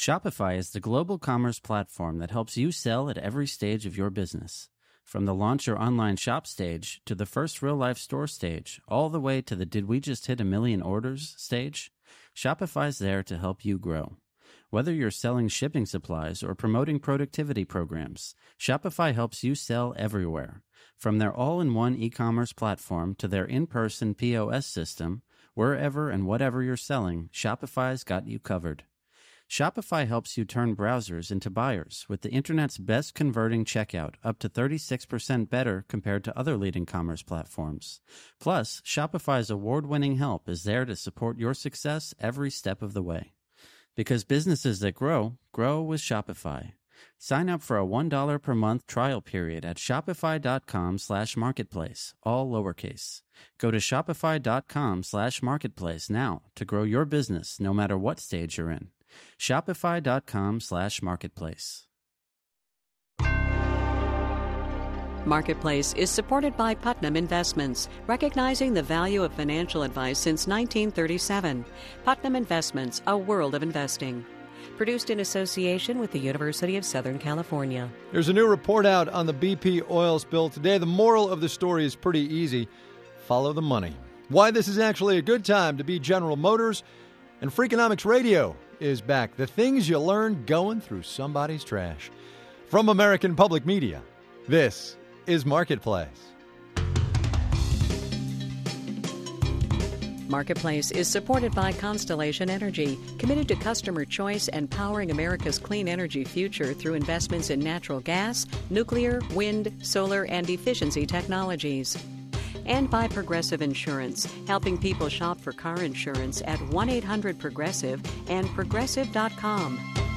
Shopify is the global commerce platform that helps you sell at every stage of your business. From the launch your online shop stage to the first real-life store stage, all the way to the did we just hit 1 million orders stage, Shopify's there to help you grow. Whether you're selling shipping supplies or promoting productivity programs, Shopify helps you sell everywhere. From their all-in-one e-commerce platform to their in-person POS system, wherever and whatever you're selling, Shopify's got you covered. Shopify helps you turn browsers into buyers with the internet's best converting checkout, up to 36% better compared to other leading commerce platforms. Plus, Shopify's award-winning help is there to support your success every step of the way. Because businesses that grow, grow with Shopify. Sign up for a $1 per month trial period at shopify.com/marketplace, all lowercase. Go to shopify.com/marketplace now to grow your business no matter what stage you're in. Shopify.com/marketplace. Marketplace is supported by Putnam Investments, recognizing the value of financial advice since 1937. Putnam Investments, a world of investing. Produced in association with the University of Southern California. There's a new report out on the BP oil spill today. The moral of the story is pretty easy. Follow the money. Why this is actually a good time to be General Motors. And Freakonomics Radio is back. The things you learn going through somebody's trash. From American Public Media, this is Marketplace. Marketplace is supported by Constellation Energy, committed to customer choice and powering America's clean energy future through investments in natural gas, nuclear, wind, solar, and efficiency technologies. And by Progressive Insurance, helping people shop for car insurance at 1-800-PROGRESSIVE and Progressive.com.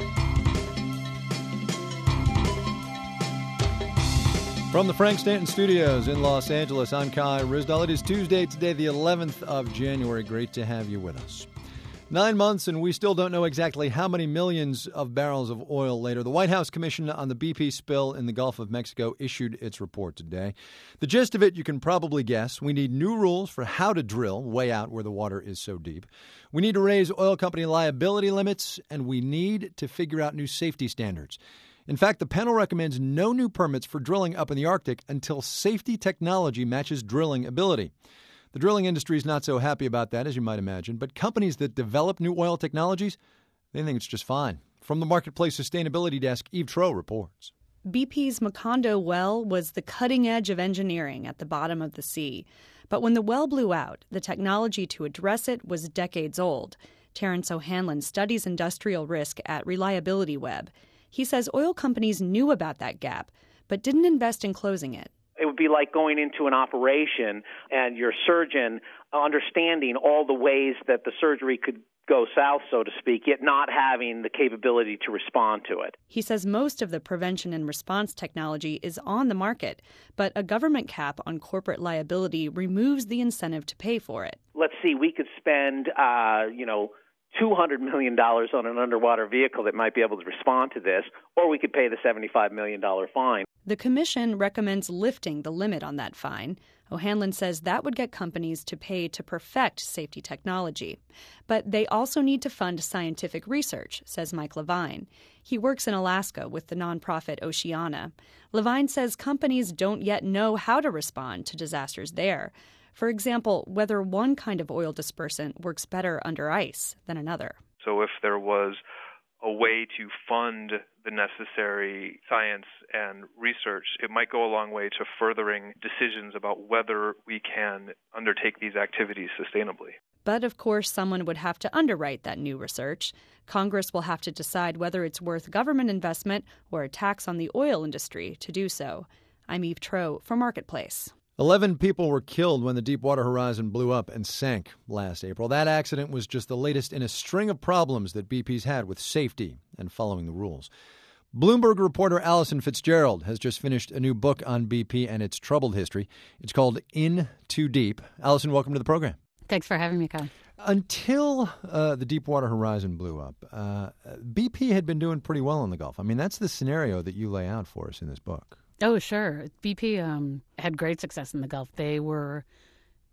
From the Frank Stanton Studios in Los Angeles, I'm Kai Ryssdal. It is Tuesday, today the 11th of January. Great to have you with us. 9 months, and we still don't know exactly how many millions of barrels of oil later. The White House Commission on the BP spill in the Gulf of Mexico issued its report today. The gist of it, you can probably guess. We need new rules for how to drill way out where the water is so deep. We need to raise oil company liability limits, and we need to figure out new safety standards. In fact, the panel recommends no new permits for drilling up in the Arctic until safety technology matches drilling ability. The drilling industry is not so happy about that, as you might imagine, but companies that develop new oil technologies, they think it's just fine. From the Marketplace Sustainability Desk, Eve Troeh reports. BP's Macondo well was the cutting edge of engineering at the bottom of the sea. But when the well blew out, the technology to address it was decades old. Terrence O'Hanlon studies industrial risk at Reliability Web. He says oil companies knew about that gap, but didn't invest in closing it. It would be like going into an operation and your surgeon understanding all the ways that the surgery could go south, so to speak, yet not having the capability to respond to it. He says most of the prevention and response technology is on the market, but a government cap on corporate liability removes the incentive to pay for it. Let's see, we could spend, $200 million on an underwater vehicle that might be able to respond to this, or we could pay the $75 million fine. The commission recommends lifting the limit on that fine. O'Hanlon says that would get companies to pay to perfect safety technology. But they also need to fund scientific research, says Mike Levine. He works in Alaska with the nonprofit Oceana. Levine says companies don't yet know how to respond to disasters there. For example, whether one kind of oil dispersant works better under ice than another. So if there was a way to fund the necessary science and research, it might go a long way to furthering decisions about whether we can undertake these activities sustainably. But, of course, someone would have to underwrite that new research. Congress will have to decide whether it's worth government investment or a tax on the oil industry to do so. I'm Eve Troeh for Marketplace. 11 people were killed when the Deepwater Horizon blew up and sank last April. That accident was just the latest in a string of problems that BP's had with safety and following the rules. Bloomberg reporter Allison Fitzgerald has just finished a new book on BP and its troubled history. It's called In Too Deep. Allison, welcome to the program. Thanks for having me, Kai. Until the Deepwater Horizon blew up, BP had been doing pretty well in the Gulf. I mean, that's the scenario that you lay out for us in this book. Oh, sure. BP had great success in the Gulf. They were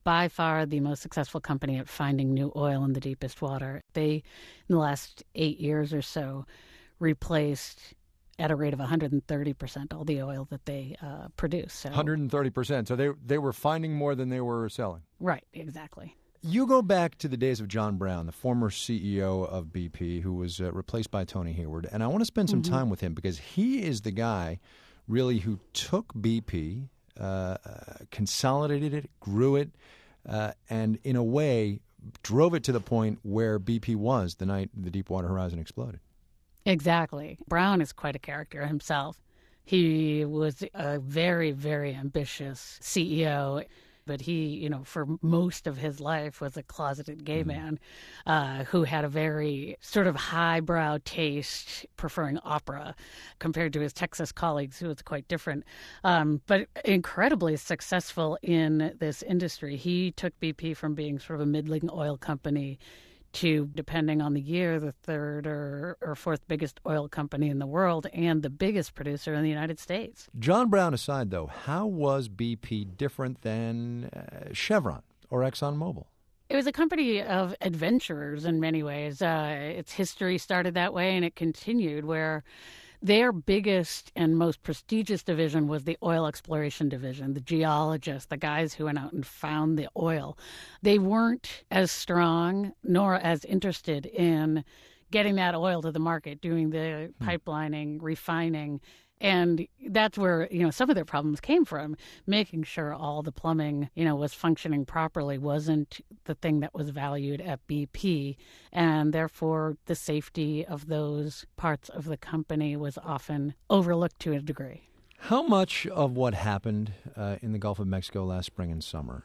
by far the most successful company at finding new oil in the deepest water. They, in the last 8 years or so, replaced at a rate of 130% all the oil that they produce. So, 130%. So they were finding more than they were selling. Right, exactly. You go back to the days of John Brown, the former CEO of BP, who was replaced by Tony Hayward. And I want to spend some time with him because he is the guy really who took BP, consolidated it, grew it, and in a way drove it to the point where BP was the night the Deepwater Horizon exploded. Exactly. Brown is quite a character himself. He was a very, very ambitious CEO, but he, for most of his life was a closeted gay man who had a very sort of highbrow taste, preferring opera compared to his Texas colleagues, who was quite different, but incredibly successful in this industry. He took BP from being sort of a middling oil company to, depending on the year, the third or fourth biggest oil company in the world and the biggest producer in the United States. John Brown aside, though, how was BP different than Chevron or ExxonMobil? It was a company of adventurers in many ways. Its history started that way, and it continued where their biggest and most prestigious division was the oil exploration division, the geologists, the guys who went out and found the oil. They weren't as strong nor as interested in getting that oil to the market, doing the pipelining, refining. And that's where, some of their problems came from. Making sure all the plumbing, was functioning properly wasn't the thing that was valued at BP. And therefore, the safety of those parts of the company was often overlooked to a degree. How much of what happened in the Gulf of Mexico last spring and summer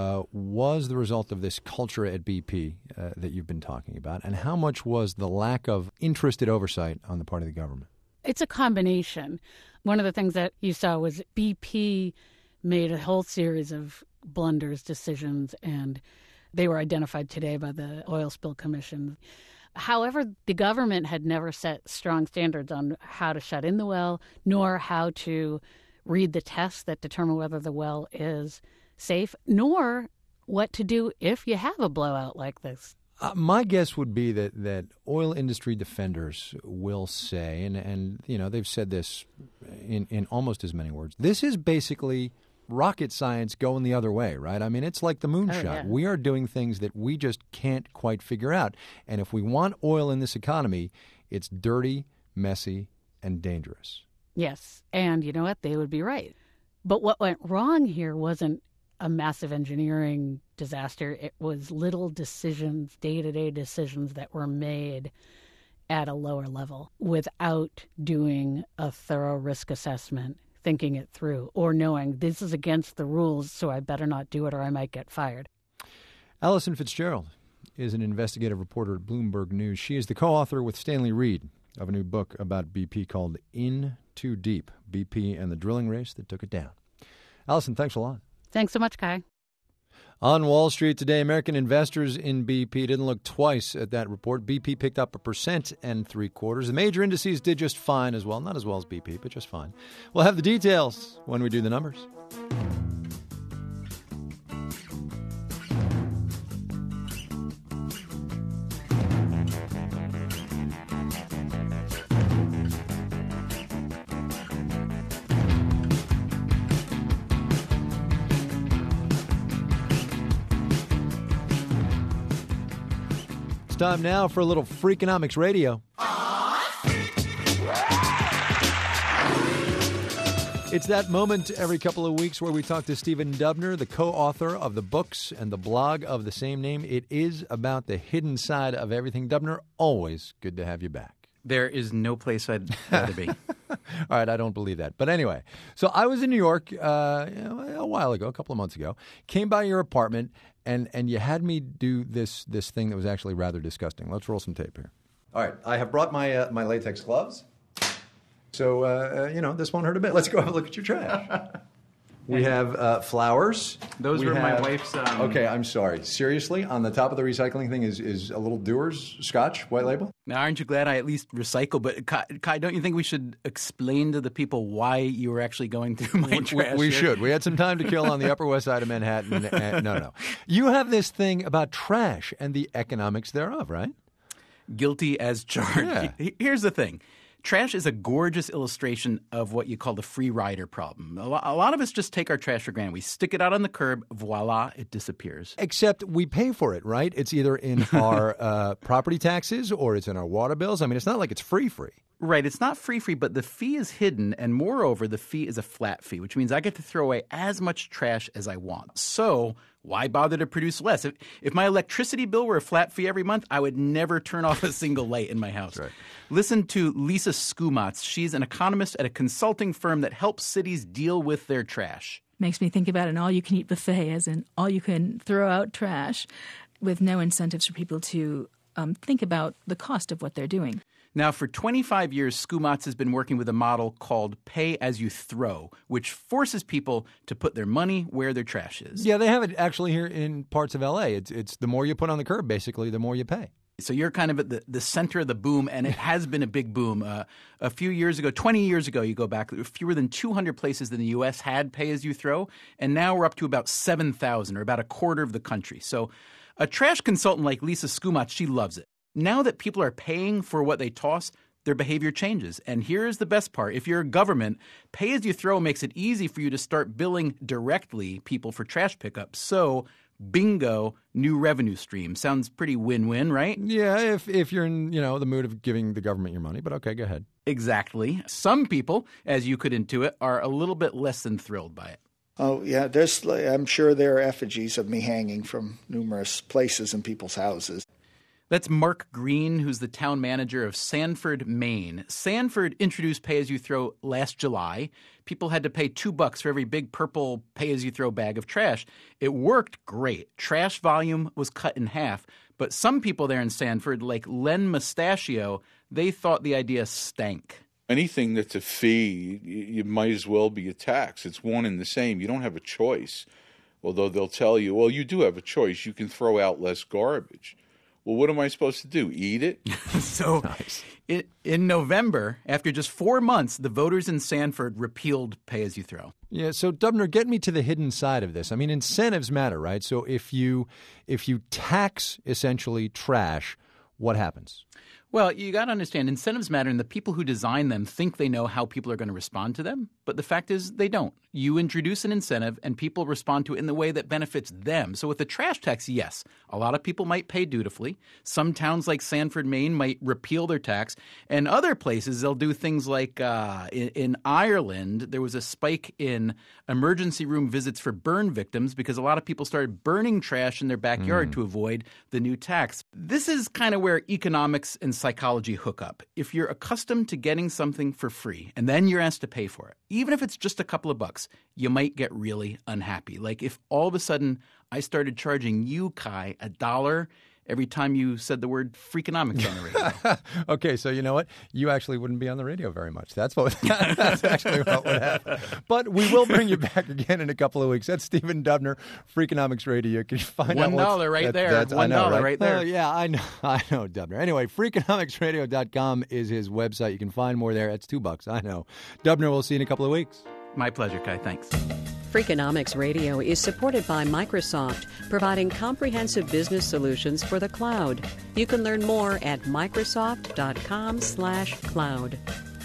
was the result of this culture at BP that you've been talking about? And how much was the lack of interested oversight on the part of the government? It's a combination. One of the things that you saw was BP made a whole series of blunders, decisions, and they were identified today by the Oil Spill Commission. However, the government had never set strong standards on how to shut in the well, nor how to read the tests that determine whether the well is safe, nor what to do if you have a blowout like this. My guess would be that oil industry defenders will say, and they've said this in almost as many words, this is basically rocket science going the other way, right? I mean, it's like the moonshot. Yeah. We are doing things that we just can't quite figure out. And if we want oil in this economy, it's dirty, messy, and dangerous. Yes, and you know what? They would be right. But what went wrong here wasn't a massive engineering disaster. It was little decisions, day-to-day decisions that were made at a lower level without doing a thorough risk assessment, thinking it through, or knowing this is against the rules, so I better not do it or I might get fired. Alison Fitzgerald is an investigative reporter at Bloomberg News. She is the co-author with Stanley Reed of a new book about BP called In Too Deep, BP and the Drilling Race That Took It Down. Alison, thanks a lot. Thanks so much, Kai. On Wall Street today, American investors in BP didn't look twice at that report. BP picked up 1.75%. The major indices did just fine as well. Not as well as BP, but just fine. We'll have the details when we do the numbers. It's time now for a little Freakonomics Radio. It's that moment every couple of weeks where we talk to Stephen Dubner, the co-author of the books and the blog of the same name. It is about the hidden side of everything. Dubner, always good to have you back. There is no place I'd rather be. All right, I don't believe that. But anyway, so I was in New York a while ago, a couple of months ago, came by your apartment, and you had me do this thing that was actually rather disgusting. Let's roll some tape here. All right, I have brought my my latex gloves. So, this won't hurt a bit. Let's go have a look at your trash. We have flowers. Those were my wife's... Okay, I'm sorry. Seriously? On the top of the recycling thing is a little Dewar's Scotch, white label? Now, aren't you glad I at least recycle? But, Kai, don't you think we should explain to the people why you were actually going through my trash? We should. We had some time to kill on the Upper West Side of Manhattan. No. You have this thing about trash and the economics thereof, right? Guilty as charged. Yeah. Here's the thing. Trash is a gorgeous illustration of what you call the free rider problem. A lot of us just take our trash for granted. We stick it out on the curb, voila, it disappears. Except we pay for it, right? It's either in our property taxes or it's in our water bills. I mean, it's not like it's free. Right. It's not free, but the fee is hidden. And moreover, the fee is a flat fee, which means I get to throw away as much trash as I want. So why bother to produce less? If my electricity bill were a flat fee every month, I would never turn off a single light in my house. That's right. Listen to Lisa Skumatz. She's an economist at a consulting firm that helps cities deal with their trash. Makes me think about an all-you-can-eat buffet, as in all-you-can-throw-out trash, with no incentives for people to think about the cost of what they're doing. Now, for 25 years, Skumatz has been working with a model called pay as you throw, which forces people to put their money where their trash is. Yeah, they have it actually here in parts of L.A. It's the more you put on the curb, basically, the more you pay. So you're kind of at the center of the boom, and it has been a big boom. A few years ago, 20 years ago, you go back, fewer than 200 places in the U.S. had pay-as-you-throw, and now we're up to about 7,000, or about a quarter of the country. So a trash consultant like Lisa Skumatz, she loves it. Now that people are paying for what they toss, their behavior changes. And here's the best part. If you're a government, pay-as-you-throw makes it easy for you to start billing directly people for trash pickup. So bingo, new revenue stream. Sounds pretty win-win, right? Yeah, if you're in, the mood of giving the government your money, but okay, go ahead. Exactly. Some people, as you could intuit, are a little bit less than thrilled by it. Oh, yeah, I'm sure there are effigies of me hanging from numerous places in people's houses. That's Mark Green, who's the town manager of Sanford, Maine. Sanford introduced pay-as-you-throw last July. People had to pay $2 for every big purple pay-as-you-throw bag of trash. It worked great. Trash volume was cut in half. But some people there in Sanford, like Len Mustachio, they thought the idea stank. Anything that's a fee, you might as well be a tax. It's one and the same. You don't have a choice. Although they'll tell you, well, you do have a choice. You can throw out less garbage. Well, what am I supposed to do? Eat it? So nice. In November, after just 4 months, the voters in Sanford repealed pay-as-you-throw. Yeah, so Dubner, get me to the hidden side of this. I mean, incentives matter, right? So if you tax essentially trash, what happens? Well, you got to understand, incentives matter, and the people who design them think they know how people are going to respond to them. But the fact is they don't. You introduce an incentive, and people respond to it in the way that benefits them. So with the trash tax, yes, a lot of people might pay dutifully. Some towns like Sanford, Maine might repeal their tax. And other places, they'll do things like in Ireland, there was a spike in emergency room visits for burn victims because a lot of people started burning trash in their backyard to avoid the new tax. This is kind of where economics and psychology hook up. If you're accustomed to getting something for free and then you're asked to pay for it, even if it's just a couple of bucks, you might get really unhappy. Like if all of a sudden I started charging you, Kai, $1 every time you said the word Freakonomics on the radio. Okay, so you know what? You actually wouldn't be on the radio very much. That's actually what would happen. But we will bring you back again in a couple of weeks. That's Stephen Dubner, Freakonomics Radio. You can find out $1 right there. That's $1 right there. Yeah, I know, Dubner. Anyway, Freakonomicsradio.com is his website. You can find more there. It's $2. I know. Dubner, we'll see you in a couple of weeks. My pleasure, Kai. Thanks. Freakonomics Radio is supported by Microsoft, providing comprehensive business solutions for the cloud. You can learn more at Microsoft.com/cloud.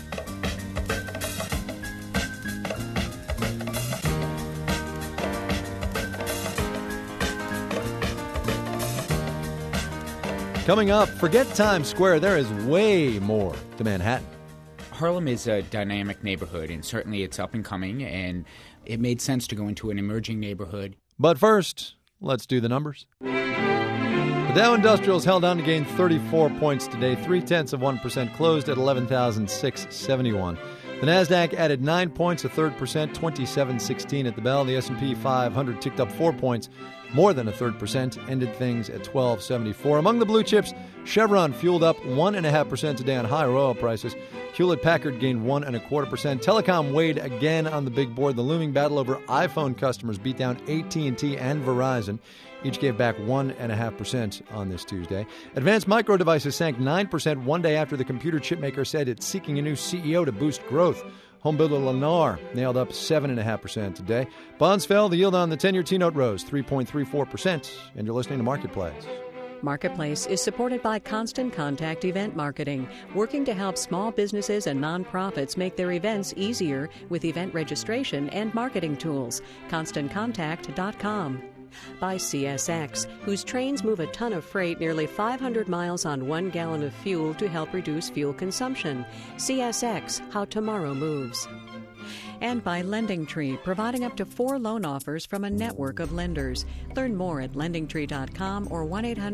Coming up, forget Times Square. There is way more to Manhattan. Harlem is a dynamic neighborhood, and certainly it's up and coming, and it made sense to go into an emerging neighborhood. But first, let's do the numbers. The Dow Industrials held on to gain 34 points today, 0.3%, closed at 11,671. The NASDAQ added 9 points, a third percent, 27.16 at the bell. The S&P 500 ticked up 4 points, more than a third percent, ended things at 12.74. Among the blue chips, Chevron fueled up 1.5% today on higher oil prices. Hewlett-Packard gained 1.25%. Telecom weighed again on the big board. The looming battle over iPhone customers beat down AT&T and Verizon. Each gave back 1.5% on this Tuesday. Advanced Micro Devices sank 9% one day after the computer chipmaker said it's seeking a new CEO to boost growth. Homebuilder Lennar nailed up 7.5% today. Bonds fell. The yield on the 10-year T-note rose 3.34%. And you're listening to Marketplace. Marketplace is supported by Constant Contact Event Marketing, working to help small businesses and nonprofits make their events easier with event registration and marketing tools. ConstantContact.com. By CSX, whose trains move a ton of freight nearly 500 miles on 1 gallon of fuel to help reduce fuel consumption. CSX, how tomorrow moves. And by LendingTree, providing up to 4 loan offers from a network of lenders. Learn more at LendingTree.com or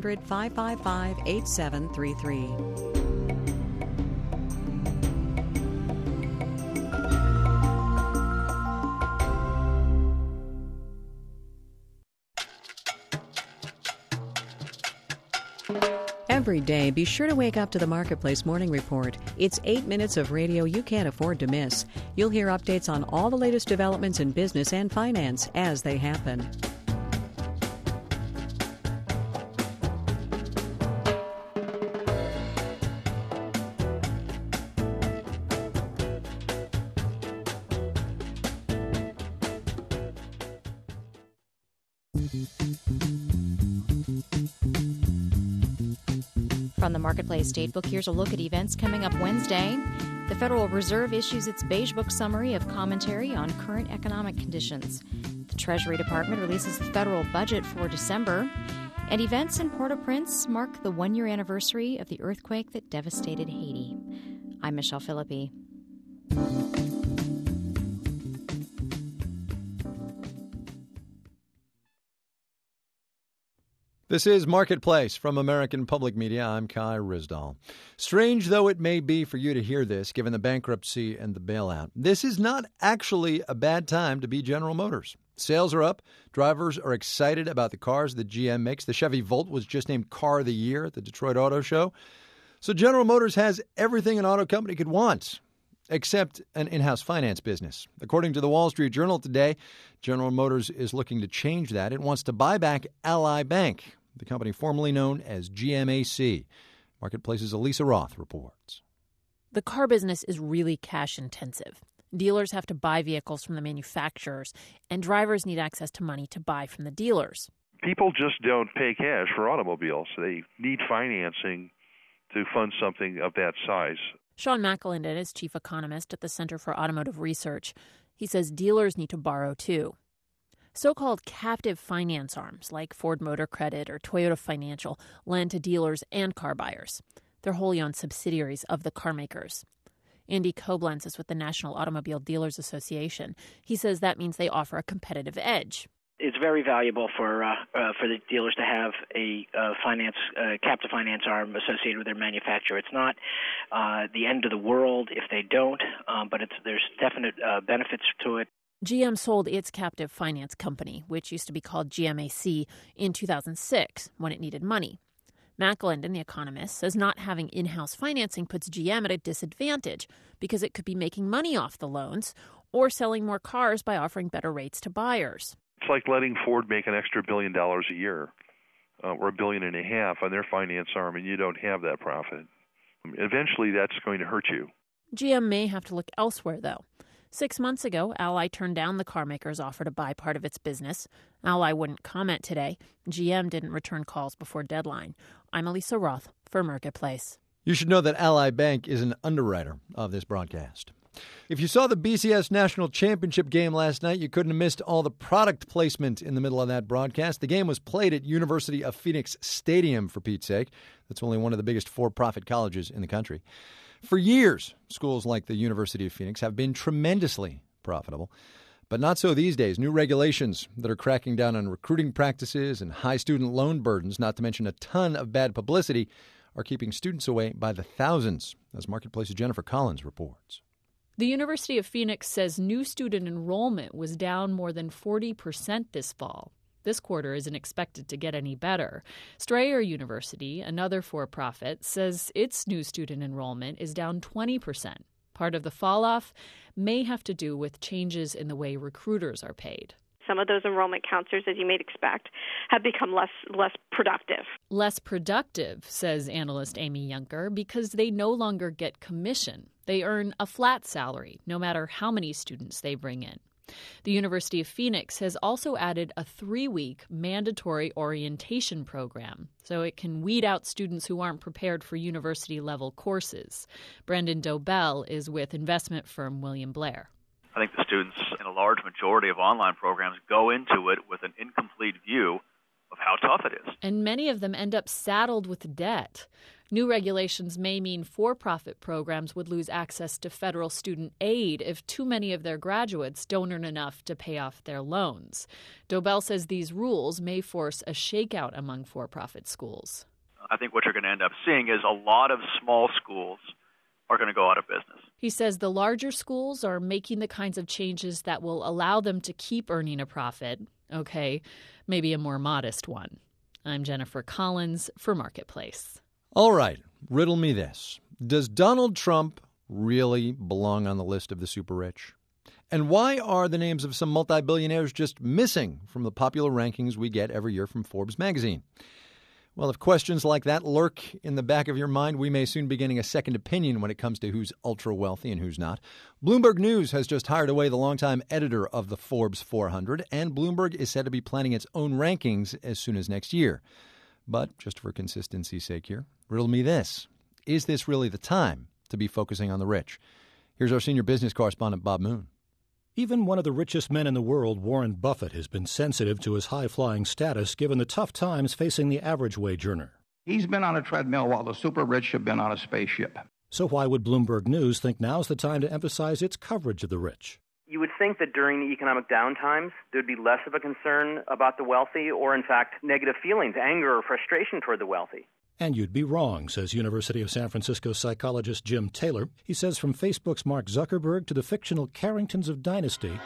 1-800-555-8733. Every day, be sure to wake up to the Marketplace Morning Report. It's 8 minutes of radio you can't afford to miss. You'll hear updates on all the latest developments in business and finance as they happen. From the Marketplace Datebook, here's a look at events coming up Wednesday. The Federal Reserve issues its Beige Book summary of commentary on current economic conditions. The Treasury Department releases the federal budget for December. And events in Port-au-Prince mark the one-year anniversary of the earthquake that devastated Haiti. I'm Michelle Philippi. This is Marketplace from American Public Media. I'm Kai Ryssdal. Strange though it may be for you to hear this, given the bankruptcy and the bailout, this is not actually a bad time to be General Motors. Sales are up. Drivers are excited about the cars that GM makes. The Chevy Volt was just named Car of the Year at the Detroit Auto Show. So General Motors has everything an auto company could want, except an in-house finance business. According to the Wall Street Journal today, General Motors is looking to change that. It wants to buy back Ally Bank, the company formerly known as GMAC. Marketplace's Elisa Roth reports. The car business is really cash intensive. Dealers have to buy vehicles from the manufacturers, and drivers need access to money to buy from the dealers. People just don't pay cash for automobiles. They need financing to fund something of that size. Sean McAlinden is chief economist at the Center for Automotive Research. He says dealers need to borrow, too. So-called captive finance arms like Ford Motor Credit or Toyota Financial lend to dealers and car buyers. They're wholly owned subsidiaries of the car makers. Andy Koblenz is with the National Automobile Dealers Association. He says that means they offer a competitive edge. It's very valuable for the dealers to have a captive finance arm associated with their manufacturer. It's not the end of the world if they don't, but there's definite benefits to it. GM sold its captive finance company, which used to be called GMAC, in 2006 when it needed money. McAlinden, the economist, says not having in-house financing puts GM at a disadvantage because it could be making money off the loans or selling more cars by offering better rates to buyers. It's like letting Ford make an extra $1 billion a year or $1.5 billion on their finance arm, and you don't have that profit. Eventually, that's going to hurt you. GM may have to look elsewhere, though. 6 months ago, Ally turned down the carmaker's offer to buy part of its business. Ally wouldn't comment today. GM didn't return calls before deadline. I'm Elisa Roth for Marketplace. You should know that Ally Bank is an underwriter of this broadcast. If you saw the BCS National Championship game last night, you couldn't have missed all the product placement in the middle of that broadcast. The game was played at University of Phoenix Stadium, for Pete's sake. That's only one of the biggest for-profit colleges in the country. For years, schools like the University of Phoenix have been tremendously profitable. But not so these days. New regulations that are cracking down on recruiting practices and high student loan burdens, not to mention a ton of bad publicity, are keeping students away by the thousands, as Marketplace's Jennifer Collins reports. The University of Phoenix says new student enrollment was down more than 40% this fall. This quarter isn't expected to get any better. Strayer University, another for-profit, says its new student enrollment is down 20%. Part of the falloff may have to do with changes in the way recruiters are paid. Some of those enrollment counselors, as you may expect, have become less productive. Less productive, says analyst Amy Junker, because they no longer get commission. They earn a flat salary, no matter how many students they bring in. The University of Phoenix has also added a 3-week mandatory orientation program, so it can weed out students who aren't prepared for university-level courses. Brendan Dobell is with investment firm William Blair. I think the students in a large majority of online programs go into it with an incomplete view of how tough it is. And many of them end up saddled with debt. New regulations may mean for-profit programs would lose access to federal student aid if too many of their graduates don't earn enough to pay off their loans. Dobell says these rules may force a shakeout among for-profit schools. I think what you're going to end up seeing is a lot of small schools are going to go out of business. He says the larger schools are making the kinds of changes that will allow them to keep earning a profit. Okay, maybe a more modest one. I'm Jennifer Collins for Marketplace. All right, riddle me this. Does Donald Trump really belong on the list of the super rich? And why are the names of some multi-billionaires just missing from the popular rankings we get every year from Forbes magazine? Well, if questions like that lurk in the back of your mind, we may soon be getting a second opinion when it comes to who's ultra-wealthy and who's not. Bloomberg News has just hired away the longtime editor of the Forbes 400, and Bloomberg is said to be planning its own rankings as soon as next year. But just for consistency's sake here, riddle me this. Is this really the time to be focusing on the rich? Here's our senior business correspondent, Bob Moon. Even one of the richest men in the world, Warren Buffett, has been sensitive to his high-flying status given the tough times facing the average wage earner. He's been on a treadmill while the super rich have been on a spaceship. So why would Bloomberg News think now's the time to emphasize its coverage of the rich? You would think that during the economic downtimes, there'd be less of a concern about the wealthy or, in fact, negative feelings, anger or frustration toward the wealthy. And you'd be wrong, says University of San Francisco psychologist Jim Taylor. He says from Facebook's Mark Zuckerberg to the fictional Carringtons of Dynasty,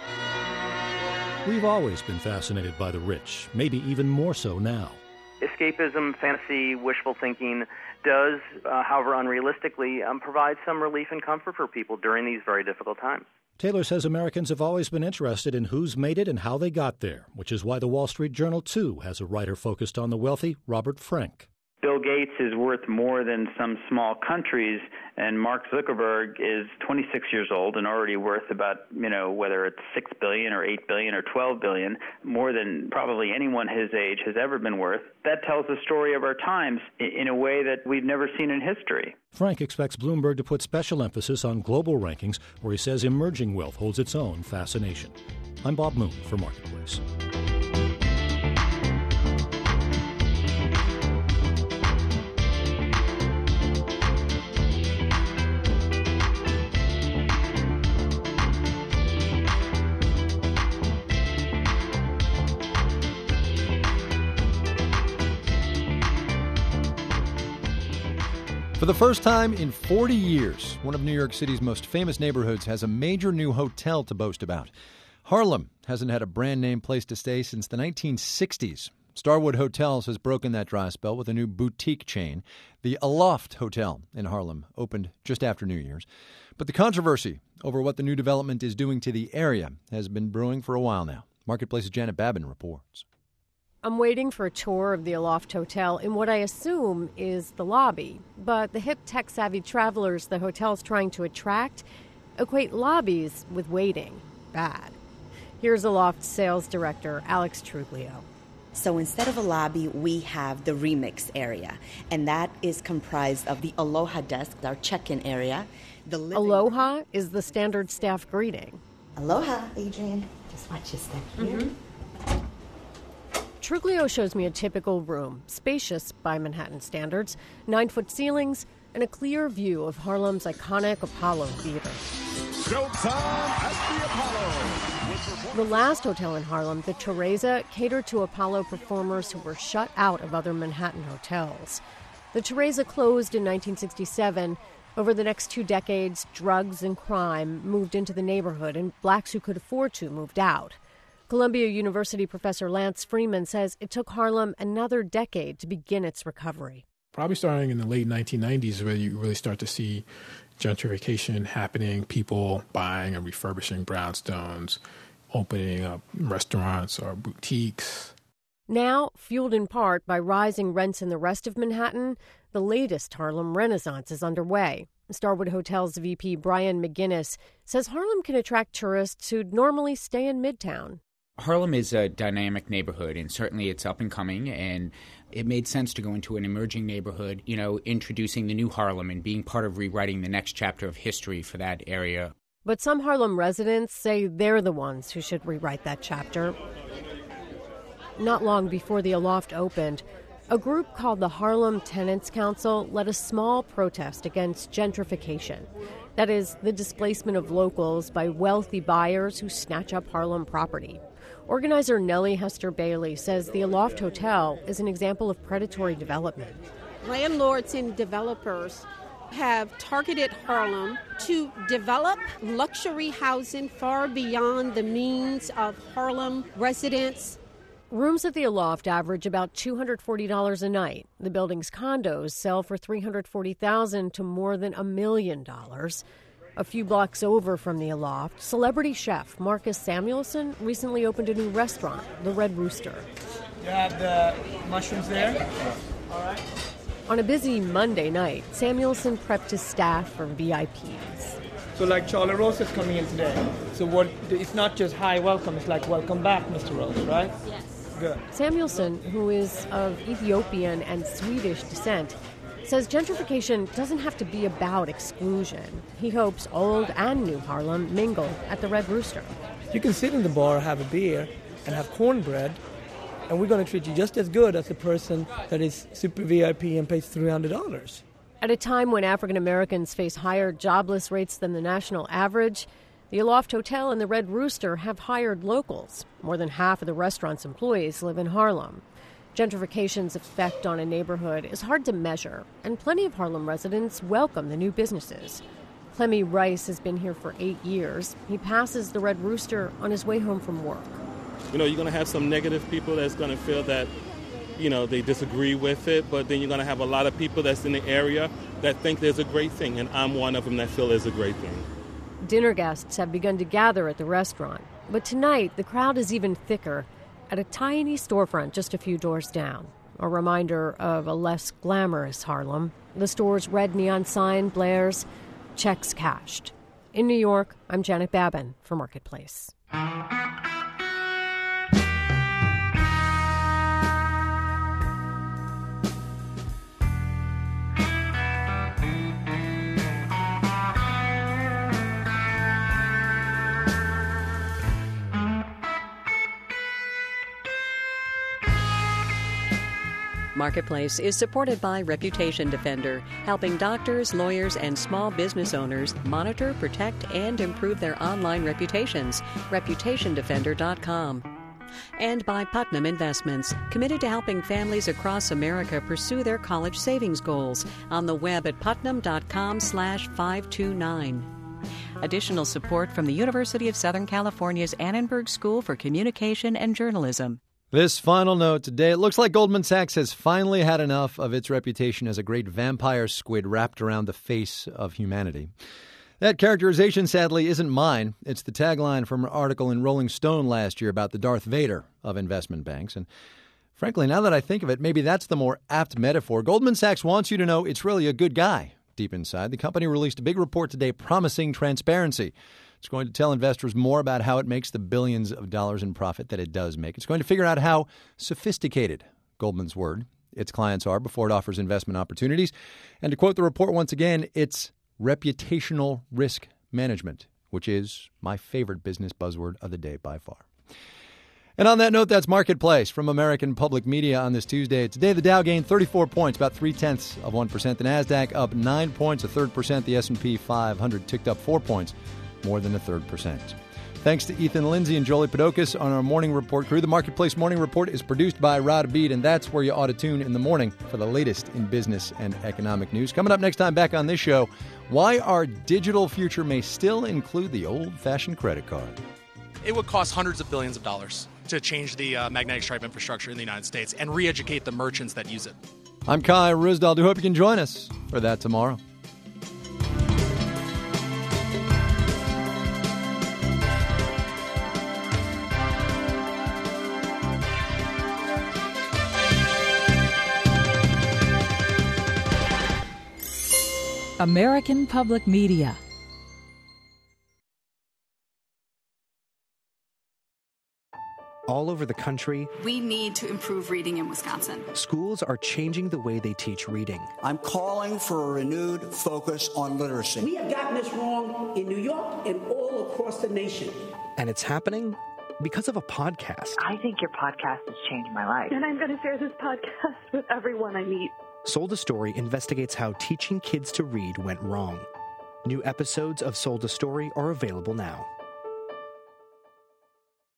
we've always been fascinated by the rich, maybe even more so now. Escapism, fantasy, wishful thinking does, however unrealistically, provide some relief and comfort for people during these very difficult times. Taylor says Americans have always been interested in who's made it and how they got there, which is why the Wall Street Journal, too, has a writer focused on the wealthy, Robert Frank. Bill Gates is worth more than some small countries, and Mark Zuckerberg is 26 years old and already worth about, whether it's $6 billion or $8 billion or $12 billion, more than probably anyone his age has ever been worth. That tells the story of our times in a way that we've never seen in history. Frank expects Bloomberg to put special emphasis on global rankings, where he says emerging wealth holds its own fascination. I'm Bob Moon for Marketplace. For the first time in 40 years, one of New York City's most famous neighborhoods has a major new hotel to boast about. Harlem hasn't had a brand-name place to stay since the 1960s. Starwood Hotels has broken that dry spell with a new boutique chain. The Aloft Hotel in Harlem opened just after New Year's. But the controversy over what the new development is doing to the area has been brewing for a while now. Marketplace's Janet Babin reports. I'm waiting for a tour of the Aloft Hotel in what I assume is the lobby. But the hip, tech-savvy travelers the hotel's trying to attract equate lobbies with waiting. Bad. Here's Aloft sales director Alex Truglio. So instead of a lobby, we have the Remix area, and that is comprised of the Aloha desk, our check-in area. Aloha is the standard staff greeting. Aloha, Adrian. Just watch your step here. Mm-hmm. Truglio shows me a typical room, spacious by Manhattan standards, 9-foot ceilings, and a clear view of Harlem's iconic Apollo Theater. Showtime at the Apollo! The last hotel in Harlem, the Theresa, catered to Apollo performers who were shut out of other Manhattan hotels. The Theresa closed in 1967, Over the next 2 decades, drugs and crime moved into the neighborhood, and blacks who could afford to moved out. Columbia University professor Lance Freeman says it took Harlem another decade to begin its recovery. Probably starting in the late 1990s where you really start to see gentrification happening, people buying and refurbishing brownstones, opening up restaurants or boutiques. Now, fueled in part by rising rents in the rest of Manhattan, the latest Harlem Renaissance is underway. Starwood Hotels VP Brian McGinnis says Harlem can attract tourists who'd normally stay in Midtown. Harlem is a dynamic neighborhood, and certainly it's up and coming, and it made sense to go into an emerging neighborhood, introducing the new Harlem and being part of rewriting the next chapter of history for that area. But some Harlem residents say they're the ones who should rewrite that chapter. Not long before the Aloft opened, a group called the Harlem Tenants Council led a small protest against gentrification. That is, the displacement of locals by wealthy buyers who snatch up Harlem property. Organizer Nellie Hester Bailey says the Aloft Hotel is an example of predatory development. Landlords and developers have targeted Harlem to develop luxury housing far beyond the means of Harlem residents. Rooms at the Aloft average about $240 a night. The building's condos sell for $340,000 to more than $1 million. A few blocks over from the Aloft, celebrity chef Marcus Samuelson recently opened a new restaurant, the Red Rooster. You have the mushrooms there. All right. On a busy Monday night, Samuelson prepped his staff for VIPs. So like Charlie Rose is coming in today. So it's not just hi, welcome, it's like welcome back, Mr. Rose, right? Yes. Good. Samuelson, who is of Ethiopian and Swedish descent, says gentrification doesn't have to be about exclusion. He hopes old and new Harlem mingle at the Red Rooster. You can sit in the bar, have a beer, and have cornbread, and we're going to treat you just as good as the person that is super VIP and pays $300. At a time when African Americans face higher jobless rates than the national average, the Aloft Hotel and the Red Rooster have hired locals. More than half of the restaurant's employees live in Harlem. Gentrification's effect on a neighborhood is hard to measure, and plenty of Harlem residents welcome the new businesses. Clemmy Rice has been here for 8 years. He passes the Red Rooster on his way home from work. You're going to have some negative people that's going to feel that, they disagree with it, but then you're going to have a lot of people that's in the area that think there's a great thing, and I'm one of them that feel there's a great thing. Dinner guests have begun to gather at the restaurant, but tonight the crowd is even thicker at a tiny storefront just a few doors down, a reminder of a less glamorous Harlem. The store's red neon sign blares, checks cashed. In New York, I'm Janet Babin for Marketplace. Marketplace is supported by Reputation Defender, helping doctors, lawyers, and small business owners monitor, protect, and improve their online reputations. ReputationDefender.com. And by Putnam Investments, committed to helping families across America pursue their college savings goals. On the web at putnam.com/529. Additional support from the University of Southern California's Annenberg School for Communication and Journalism. This final note today, it looks like Goldman Sachs has finally had enough of its reputation as a great vampire squid wrapped around the face of humanity. That characterization, sadly, isn't mine. It's the tagline from an article in Rolling Stone last year about the Darth Vader of investment banks. And frankly, now that I think of it, maybe that's the more apt metaphor. Goldman Sachs wants you to know it's really a good guy deep inside. The company released a big report today promising transparency. It's going to tell investors more about how it makes the billions of dollars in profit that it does make. It's going to figure out how sophisticated, Goldman's word, its clients are before it offers investment opportunities. And to quote the report once again, it's reputational risk management, which is my favorite business buzzword of the day by far. And on that note, that's Marketplace from American Public Media on this Tuesday. Today, the Dow gained 34 points, about 0.3%. The NASDAQ up 9 points, 1/3%. The S&P 500 ticked up 4 points, more than 1/3%. Thanks to Ethan Lindsay and Jolie Podokis on our Morning Report crew. The Marketplace Morning Report is produced by Rod Beed, and that's where you ought to tune in the morning for the latest in business and economic news. Coming up next time back on this show, why our digital future may still include the old-fashioned credit card. It would cost hundreds of billions of dollars to change the magnetic stripe infrastructure in the United States and re-educate the merchants that use it. I'm Kai Ryssdal. Do hope you can join us for that tomorrow. American Public Media. All over the country, we need to improve reading in Wisconsin. Schools are changing the way they teach reading. I'm calling for a renewed focus on literacy. We have gotten this wrong in New York and all across the nation. And it's happening because of a podcast. I think your podcast has changed my life. And I'm going to share this podcast with everyone I meet. Sold a Story investigates how teaching kids to read went wrong. New episodes of Sold a Story are available now.